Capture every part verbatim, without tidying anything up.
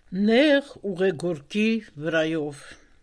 Նեղ ուղեգորքի վրայով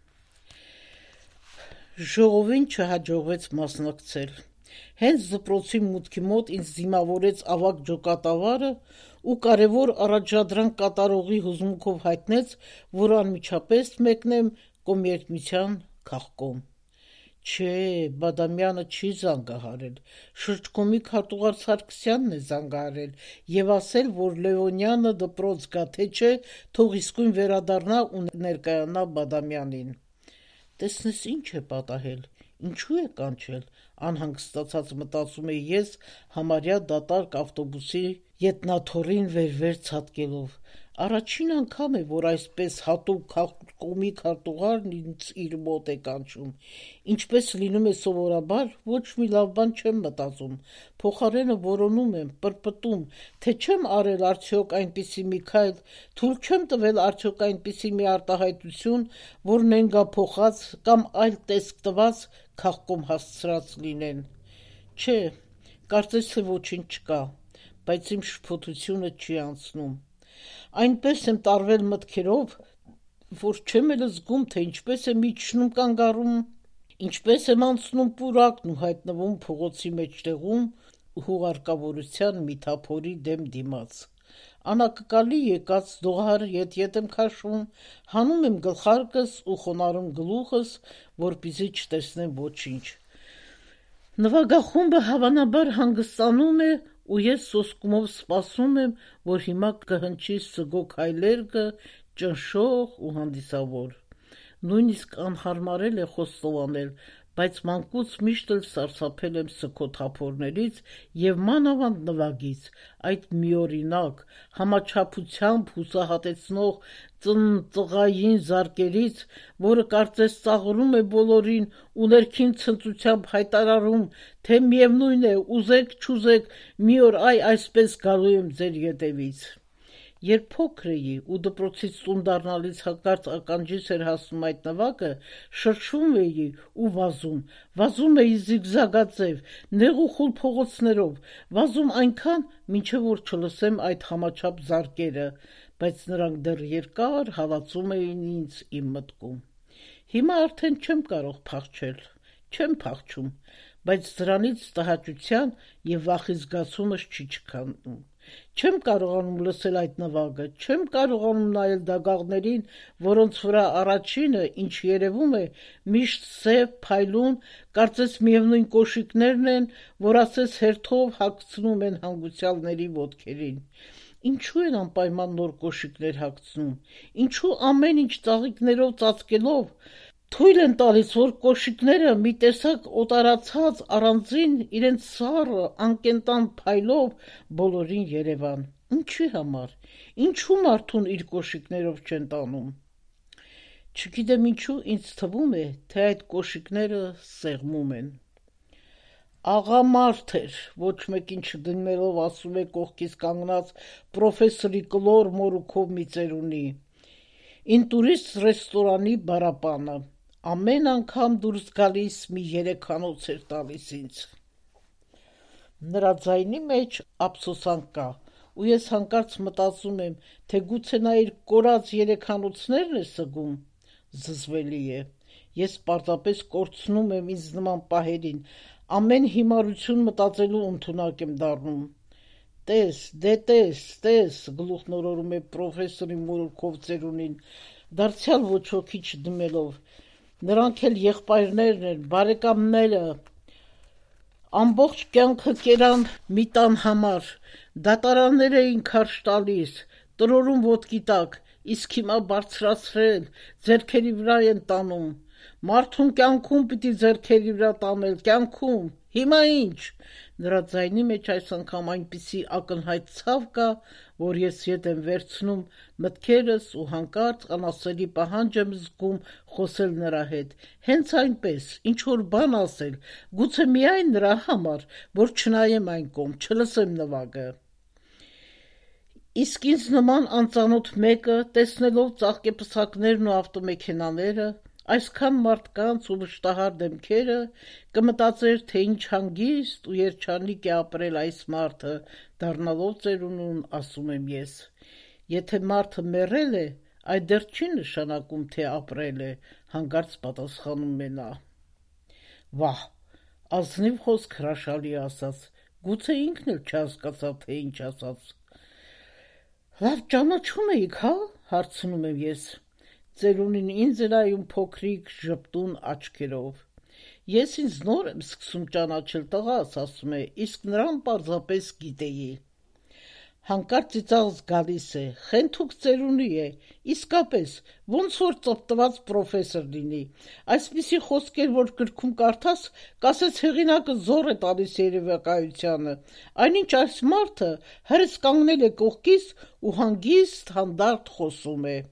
ժողովին չհաջողվեց մասնակցել։ Հենց դպրոցի մուտքի մոտ ինձ դիմավորեց ավագ ջոկատավարը ու կարևոր առաջադրանք կատարողի հուզմունքով հայտնեց, որ անմիջապես մեկնեմ կոմերցիոն քաղկոմ։ Չէ, Բադամյանը չի զանգահարել, շրջկոմի քարտուղար Սարգսյանն է զանգահարել եւ ասել, որ Լևոնյանը դպրոց գա, թե չէ, թող իսկույն վերադառնա ու ներկայանա Բադամյանին։ Տեսնես ինչ է պատահել, ինչու է կանչել, անհանգստացած մտածում էի ես, համարյա դատարկ ավտոբուսի ետնաթոռին վեր-վեր ցատկելով։ Առաջին անգամ է, որ այսպես հատուկ քաղկոմի քարտուղարն ինձ իր մոտ է կանչում։ Ինչպես լինում է սովորաբար, ոչ մի լավ բան չեմ մտածում, փոխարենը որոնում եմ, պրպտում, թե չեմ արել արդյոք այնպիսի մի քայլ, թույլ չեմ տվել արդյոք այնպիսի մի արտահայտություն, որ նենգափոխած կամ այլ տեսք տված քաղկոմ հասցրած լինեն։ Չէ, կարծես թե ոչինչ չկա, բայց իմ շփոթությունը չի անցնում։ Այնպես եմ տարվել մտքերով, որ չեմ էլ զգում, թե ինչպես եմ իջնում կանգառում, ինչպես եմ անցնում պուրակն ու հայտնվում փողոցի մեջտեղում հուղարկավորության մի թափորի դեմ դիմաց։ Անակնկալի եկած դողահար ետ-ետ եմ քաշում, հանում եմ գլխարկս ու խոնարհում գլուխս, որպեսզի չտեսնեմ ոչինչ։ Նվագախումբը հավանաբար հանգստանում է ու ես սոսկումով սպասում եմ, որ հիմա կհնչի սգոք հայլերգը, ճնշող ու հանդիսավոր։ Նույնիսկ անհարմարել է խոստովանել, բայց մանկուց միշտ էլ սարսափել եմ սգոթափորներից և մանավանդ նվագից, այդ միօրինակ, համաչափությամբ հուսահատեցնող ծնծղային զարկերից, որը կարծես ծաղրում է բոլորին ու ներքին ցնծությամբ հայտարարում, թե միևնույն է, ուզեք-չուզեք, մի օր այ այսպես գալու եմ ձեր ետևից։ Երբ փոքր էի ու դպրոցից տուն դառնալիս հանկարծ ականջիս էր հասնում այդ նվագը, շրջվում էի ու վազում, վազում էի զիգզագաձև, նեղ ու խուլ փողոցներով, վազում այնքան, մինչև որ չլսեմ այդ համաչափ զարկերը, բայց նրանք դեռ երկար հալածում էին ինձ իմ մտքում։ Հիմա արդեն չեմ կարող փախչել, չեմ փախչում, բայց դրանից տհաճության և վախի զգացումս չի չքանում։ Չեմ կարողանում լսել այդ նվագը, չեմ կարողանում նայել դագաղներին, որոնց վրա առաջինը, ինչ երևում է, միշտ սև, փայլուն, կարծես միևնույն կոշիկներն են, որ ասես հերթով հագցնում են հանգուցյալների ոտքերին։ Ինչու են անպայման նոր կոշիկներ հագցնում, ինչու ամեն ինչ ծաղիկներով ծածկելով թույլ են տալիս, որ կոշիկները մի տեսակ օտարացած առանձին իրենց սառը անկենտան փայլով բոլորին երևան։ Ինչի համար, ինչու մարդուն իր կոշիկներով չեն տանում։ Չգիտեմ ինչու ինձ թվում է, թե այդ կոշիկները սեղմում են։ Աղա մարդ էր, ոչ մեկին չդիմելով ասում է կողքից կանգնած պրոֆեսորի կլոր մորուքով մի ծերունի։ Ինտուրիստ ռեստորանի բառապանը։ Ամեն անգամ դուրս գալիս մի երեքանոց էր տալիս ինձ։ Նրա ձայնի մեջ ափսոսանք կա, ու ես հանկարծ մտածում եմ, թե գուցե նա իր կորած երեքանոցներն է սգում։ Զզվելի է։ Ես պարզապես կորցնում եմ ինձ նման պահերին, ամեն հիմարություն մտածելու ընդունակ եմ դառնում։ Տես, դե տես, տես, գլուխնորորում է պրոֆեսորի մորուքով ծերունին, դարձյալ ոչ ոքի չդիմելով։ Նրանք էլ եղբայրներն են, բարեկամները, ամբողջ կյանքը կերան մի տան համար, դատարաններ էին քարշ տալիս, տրորում ոտքի տակ, իսկ հիմա բարձրացրել, ձեռքերի վրա են տանում։ Մարդուն կյանքում պիտի ձեռքերի վրա տանել, կյանքում, հիմա ինչ։ Նրա ձայնի մեջ այս անգամ այնպիսի ակնհայտ ցավ կա, որ ես ետ եմ վերցնում մտքերս ու հանկարծ անասելի պահանջ եմ զգում խոսել նրա հետ, հենց այնպես, ինչ-որ բան ասել, գուցե միայն նրա համար, որ չնայեմ այն կողմ, չլսեմ նվագը։ Իսկ ինձ նման անծանոթ մեկը, տեսնելով ծաղկեպսակներն ու ավտոմեքենաները, այսքան մարդկանց ու վշտահար դեմքերը, կմտածեր, թե ինչ հանգիստ ու երջանիկ է ապրել այս մարդը, դառնալով ծերունուն, ասում եմ ես։ Եթե մարդը մեռել է, Այդ դեռ չի նշանակում, թե ապրել է, հանկարծ պատասխանում է նա։ Վահ, ազնիվ խոսք հրաշալի ասաց, գուցե ինքն էլ չհասկացավ, թե ինչ ասաց։ Լավ ճանաչում էիք, հա, հարցնում եմ ես։ Ծերունին ինձ է նայում փոքրիկ ժպտուն աչքերով։ Ես ինձ նոր եմ սկսում ճանաչել, տղաս, ասում է, իսկ նրան պարզապես գիտեի։ Հանկարծ ծիծաղս գալիս է, խենթուկ ծերունի է, իսկապես, ոնց որ ծպտված պրոֆեսոր լինի։ Այսպիսի խոսքեր, որ գրքում կարդաս, կասես հեղինակը զոռ է տալիս երևակայությանը, այնինչ այս մարդը հրս կանգնել է կողքիս ու հանգիստ հանդարտ խոսում է։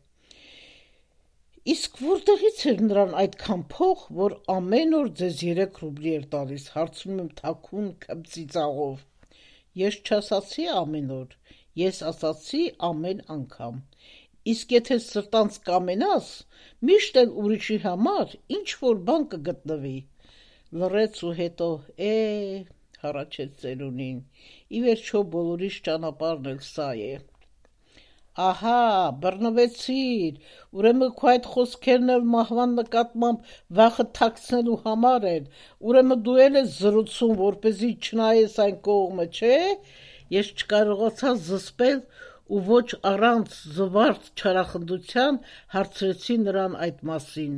Իսկ որտեղից էր նրան այդքան փող, որ ամեն օր ձեզ երեք ռուբլի էր տալիս, հարցնում եմ թաքուն քմծիծաղով։ Ես չասացի ամեն օր, ես ասացի ամեն անգամ։ Իսկ եթե սրտանց կամենաս, միշտ էլ ուրիշի համար ինչ-որ բան կգտնվի։ Լռեց ու հետո, է, հառաչեց ծերունին, ի վերջո բոլորիս ճանապարհն էլ սա է։ Ահա, բռնվեցիր, ուրեմն քո այդ խոսքերն էլ մահվան նկատմամբ վախը թաքցնելու համար են, ուրեմն դու էլ ես զրուցում, որպեսզի չնայես այն կողմը, չէ՞։ Ես չկարողացա զսպել ու ոչ առանց զվարթ չարախնդության հարցրեցի նրան այդ մասին։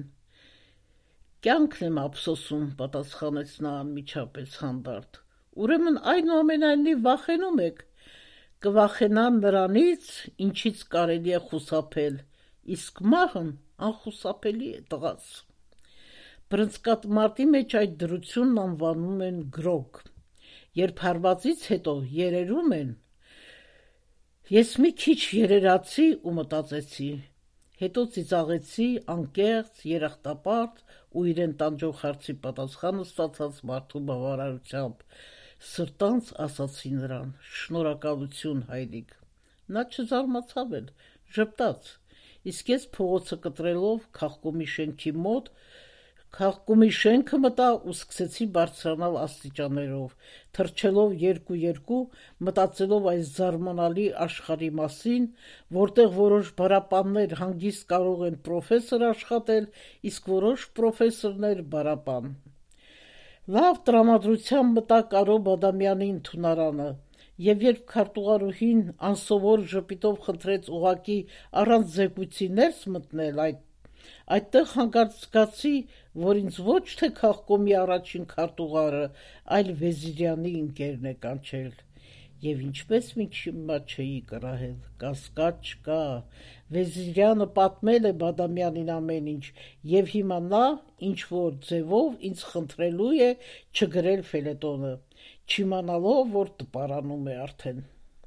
Կյանքն եմ ափսոսում, պատասխանեց նա անմիջապես հանդարտ։ Ուրեմն այնուամենայնիվ վախենում եք։ Կվախենան նրանից, ինչից կարելի է խուսափել, իսկ մահն անխուսափելի է, տղաս։ Բռնցքամարտի մեջ այդ դրությունն անվանում են գրոգ։ Երբ հարվածից հետո երերում են, ես մի քիչ երերացի ու մտածեցի, հետո ծիծաղեցի անկեղծ, երախտապարտ ու իրեն տանջող հարցի պատասխանը ստացած մարդու բավարարությամբ, սրտանց ասացի նրան, շնորհակալություն հայրիկ։ Նա չզարմացավ էլ, ժպտաց, իսկ ես փողոցը կտրելով քաղկոմի շենքի մոտ, քաղկոմի շենքը մտա ու սկսեցի բարձրանալ աստիճաններով, թռչելով երկու-երկու, մտածելով այս զարմանալի աշխարհի մասին, որտեղ որոշ բարապաններ հանգիստ կարող են պրոֆեսոր աշխատել, իսկ որոշ պրոֆեսորներ բարապան։ Լավ տրամադրությամբ մտա Կարո Բադամյանի ընդունարանը, և երբ քարտուղարուհին անսովոր ժպիտով խնդրեց ուղղակի առանց զեկույցի ներս մտնել, այդ այդտեղ հանկարծ զգացի, որ ինձ ոչ թե քաղկոմի առաջին քարտուղարը, այլ Վեզիրյանի ընկերն է կանչել։ Եվ ինչպես մինչև հիմա չէի կռահել, կասկած չկա, Վեզիրյանը պատմել է Բադամյանին ամեն ինչ, և հիմա նա ինչ-որ ձևով ինձ խնդրելու է չգրել ֆելետոնը, չիմանալով, որ տպարանում է արդեն։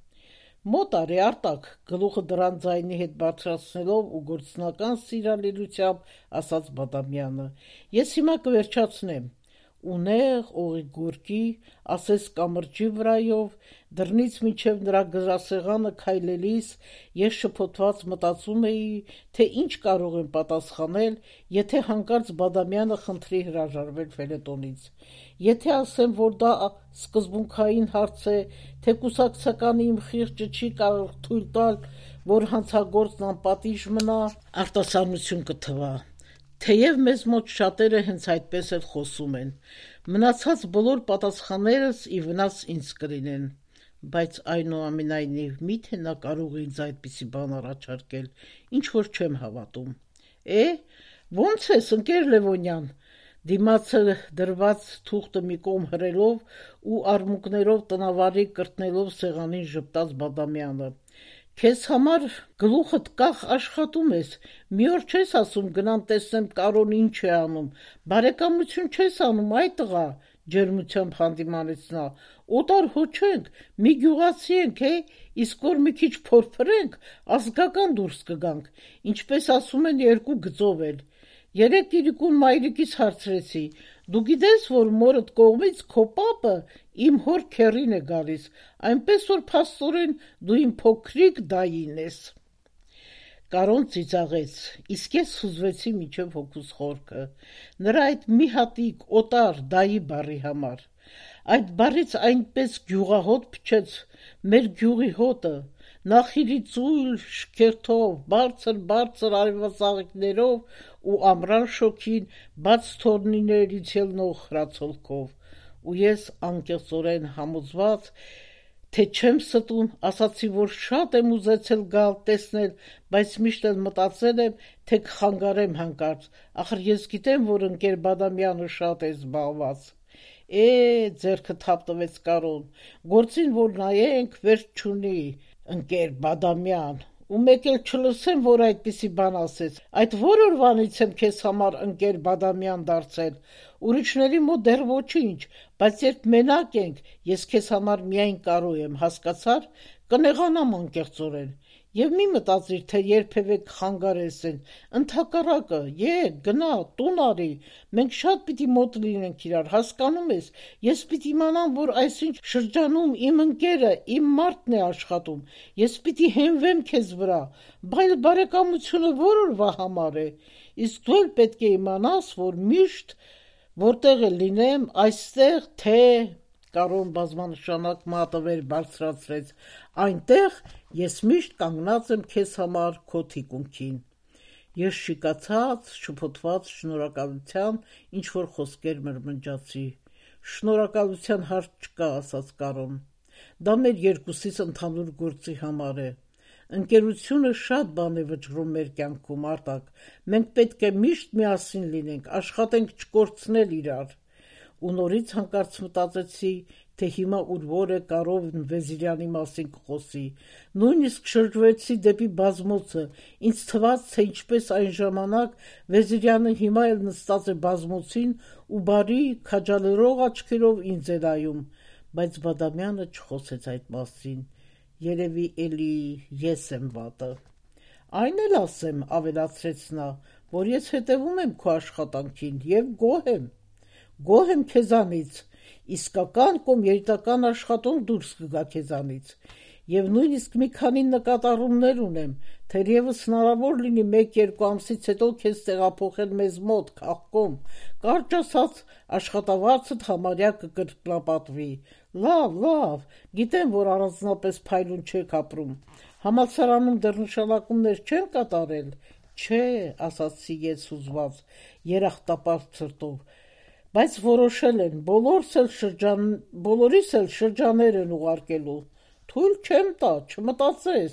Մոտ արի Արտակ, գլուխը դռան ձայնի հետ բարձրացնելով ու գործնական սիրալիրությամբ ասաց Բադամյանը, ես հիմա կվերջացնեմ։ Ունեղ, օղի գորգի, ասես կամրջի վրայով, դռնից մինչև նրա գրասեղանը քայլելիս, ես շփոթված մտածում էի, թե ինչ կարող եմ պատասխանել, եթե հանկարծ Բադամյանը խնդրի հրաժարվել ֆելետոնից։ Եթե ասեմ, որ դա սկզբունքային հարց է, թե կուսակցականի իմ խիղճը չի կարող թույլ տալ, որ հանցագործն անպատիժ մնա, արտասանություն կթվա։ Թեև մեզ մոտ շատերը հենց այդպես էլ խոսում են, մնացած բոլոր պատասխաններս ի վնաս ինձ կլինեն, բայց այնուամենայնիվ միթե նա կարող է ինձ այդպիսի բան առաջարկել, ինչ որ չեմ հավատում։ Է, ո՞նց ես, ընկեր Լևոնյան, դիմացը դրված թուղթը մի կողմ հրելով ու արմունկներով տնավարի կրտնելով սեղանին ժպտաց Բադամյանը։ Քեզ համար գլուխդ կախ աշխատում ես, մի օր չես ասում գնամ տեսնեմ Կարոն ինչ է անում, բարեկամություն չես անում, այ տղա, ջերմությամբ հանդիմանեց նա, օտար հո չենք, մի գյուղացի ենք, է, իսկ որ մի քիչ փորփրենք, ազգական դուրս կգանք, ինչպես ասում են երկու գծով էլ։ Երեկ իրիկուն մայրիկից հարցրեցի, դու գիտես, որ մորդ կողմից քո պապը իմ հոր քեռին է գալիս, այնպես որ փաստորեն դու իմ փոքրիկ դային ես։ Կարոն ծիծաղեց, իսկ ես հուզվեցի մինչև հոգուս խորքը, նրա այդ մի հատիկ օտար դայի բառի համար։ Այդ բառից այնպես գյուղահոտ փչեց մեր գյուղի հոտը, նախիրի ծույլ շքերթով, բարձր-բարձր արևածաղիկներով ու ամռան շոգին բաց թորնիներից ելնող հրացոլքով, ու ես անկեղծորեն համոզված, թե չեմ ստում, ասացի, որ շատ եմ ուզեցել գալ տեսնել, բայց միշտ էլ մտածել եմ, թե կխանգարեմ հանկարծ, ախր ես գիտեմ, որ ընկեր Բադամյանը շատ է զբաղված։ Է, ձեռքը թափ տվեց Կարոն, գործին որ նայենք, վերջ չունի, ընկեր Բադամյան, ու մեկ էլ չլսեմ, որ այդպիսի բան ասեց, այդ որ օրվանից եմ քեզ համար ընկեր Բադամյան դարձել, ուրիշների մոտ դեռ ոչինչ, բայց երբ մենակ ենք, ես քեզ համար միայն Կարո եմ, հասկացար, կնեղանամ անկեղծորեն, եւ մի մտածիր, թե երբևէ կխանգարես են, ընդհակառակը, եկ, գնա, տուն արի, մենք շատ պիտի մոտ լինենք իրար, հասկանում ես, ես պիտի իմանամ, որ այսինչ շրջանում իմ ընկերը, իմ մարդն է աշխատում, ես պիտի հենվեմ քեզ վրա, բայց բարեկամությունը որ օրվա համար է, իսկ դու էլ պետք է իմանաս, որ միշտ որտեղ էլ լինեմ, այստեղ, թե, Կարոն բազմանշանակ մատվեր բարձրացրեց, այնտեղ ես միշտ կանգնած եմ քեզ համար քո թիկունքին։ Ես շիկացած, շփոթված շնորհակալության ինչ-որ խոսքեր մրմնջացի։ Շնորհակալության հարց չկա, ասաց Կարոն։ Դա մեր երկուսից ընդհանուր գործի համար է։ Ընկերությունը շատ բան է վճռում մեր կյանքում, Արտակ, մենք պետք է միշտ միասին լինենք, աշխատենք չկորցնել իրար։ Ու նորից հանկարծ մտածեցի, թե հիմա ուր որ է Կարոն Վեզիրյանի մասին կխոսի, նույնիսկ շրջվեցի դեպի բազմոցը, ինձ թվաց, թե ինչպես այն ժամանակ Վեզիրյանը հիմա էլ նստած է բազմոցին ու բարի, քաջալերող աչքերով ինձ է նայում, բայց Բադամյանը չխոսեց այդ մասին, երևի էլի ես եմ վատը։ Այն էլ ասեմ, ավելացրեց նա, որ ես հետևում եմ քո աշխատանքին և գոհ եմ, գոհ եմ քեզանից, իսկական կոմերիտական աշխատում դուրս կգա քեզանից, և նույնիսկ մի քանի նկատառումներ ունեմ, թերևս հնարավոր լինի մեկ-երկու ամսից հետո քեզ տեղափոխել մեզ մոտ, քաղաքում, կարճ ասած, աշխատավարձդ համարյա կկրկնապատվի, լավ, լավ, գիտեմ, որ առանձնապես փայլուն չեք ապրում, համալսարանում դեռ նշանակումներ չեն կատարել, չէ, ասացի ես հուզված, երախտապարտ ցրտով, բայց որոշել են, բոլորս էլ շրջան, բոլորիս էլ շրջաներ են ուղարկելու, թույլ չեմ տա, չմտածես,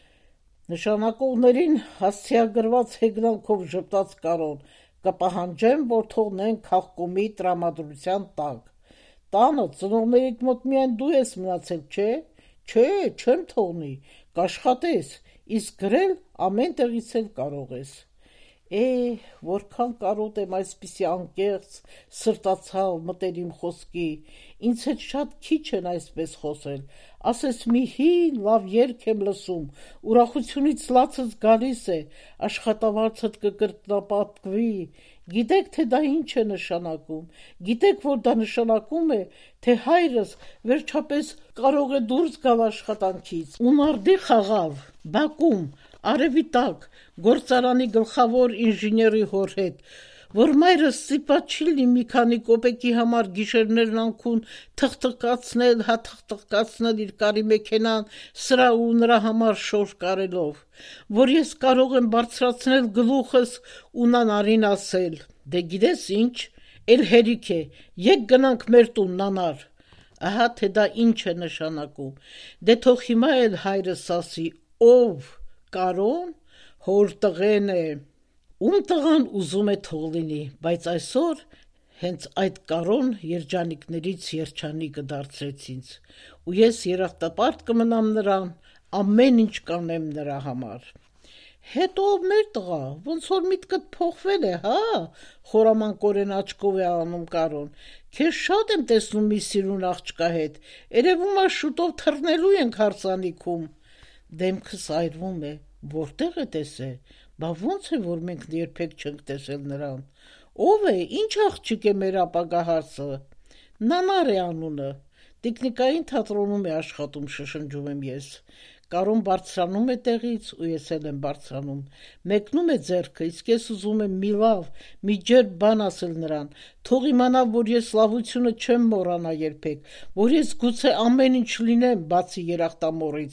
նշանակողներին հասցեագրված հեգնանքով ժպտաց Կարոն, կպահանջեմ, որ թողնեն քաղաքոմի տրամադրության տակ, տանը ծնողներիդ մոտ միայն դու ես մնացել, չէ, չէ, չեմ թողնի, կաշխատես, իսկ գրել ամեն տեղից էլ կարող ես։ Է, որքան կարոտ եմ այսպիսի անկեղծ, սրտացավ, մտերիմ խոսքի, ինձ հետ շատ քիչ են այսպես խոսել, ասես մի հին լավ երգ եմ լսում, ուրախությունից լացս գալիս է, աշխատավարձդ կկրկնապատկվի, գիտեք, թե դա ինչ է նշանակում, գիտեք, որ դա նշանակում է, թե հայրս վերջապես կարող է դուրս գալ աշխատանքից, ու նարդի խաղավ, բակում, արևի տակ, գործարանի գլխավոր ինժեների հոր հետ, որ մայրս ստիպված չի լինի մի քանի կոպեկի համար գիշերներն անքուն թխթխկացնել, հա թխթխկացնել իր կարի մեքենան սրա ու նրա համար շոր կարելով, որ ես կարող եմ բարձրացնել գլուխս ու նանարին ասել, դե գիտես ինչ, էլ հերիք է, եկ գնանք մեր տուն նանար, ահա թե դա ինչ է նշանակում, դե թող հիմա էլ հայրս ասի, ով, Կարոն, հոր տղեն է, ում տղան ուզում է թող լինի, բայց այսօր հենց այդ Կարոն երջանիկներից երջանիկը դարձրեց ինձ, ու ես երախտապարտ կմնամ նրան, ամեն ինչ կանեմ նրա համար։ Հետո մեր տղա, ոնց որ միտքդ փոխվել է, հա, խորամանկորեն աչքով է անում Կարոն, քեզ շատ եմ տեսնում մի սիրուն աղջկա հետ, երևում է շուտով թռնելու ենք հարսանիքում, դեմքս այրվում է, որտեղ է տեսել, բա ոնց է, որ մենք երբեք չենք տեսել նրան, ով է, ինչ աղջիկ է մեր ապագա հարսը, Նանար է անունը, տիկնիկային թատրոնում է աշխատում, շշնջում եմ ես, Կարոն բարձրանում է տեղից ու ես էլ եմ բարձրանում, մեկնում է ձեռքը, իսկ ես ուզում եմ մի լավ, մի ջերմ բան ասել նրան, թող իմանա, որ ես լավությունը չեմ մոռանա երբեք, որ ես գուցե ամեն ինչ լինեմ, բացի երախտամոռից,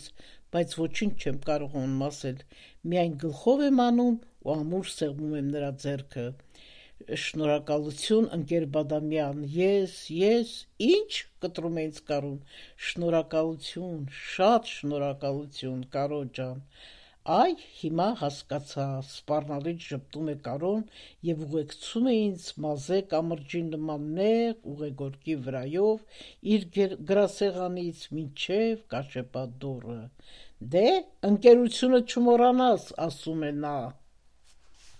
բայց ոչինչ չեմ կարողանում ասել, միայն գլխով եմ անում ու ամուր սեղմում եմ նրա ձեռքը։ Շնորհակալություն, ընկեր Բադամյան, ես, ես, ինչ, կտրում է ինձ Կարոն, շնորհակալություն, շատ շնորհակալություն, Կարո ջան։ Այ, հիմա հասկացա, սպառնալից ժպտում է Կարոն և ուղեկցում է ինձ մազե կամրջի նման նեղ ուղեգորգի վրայով իր գրասեղանից մինչև կաշեպատ դուռը։ Դե, ընկերությունը չմոռանաս, ասում է նա։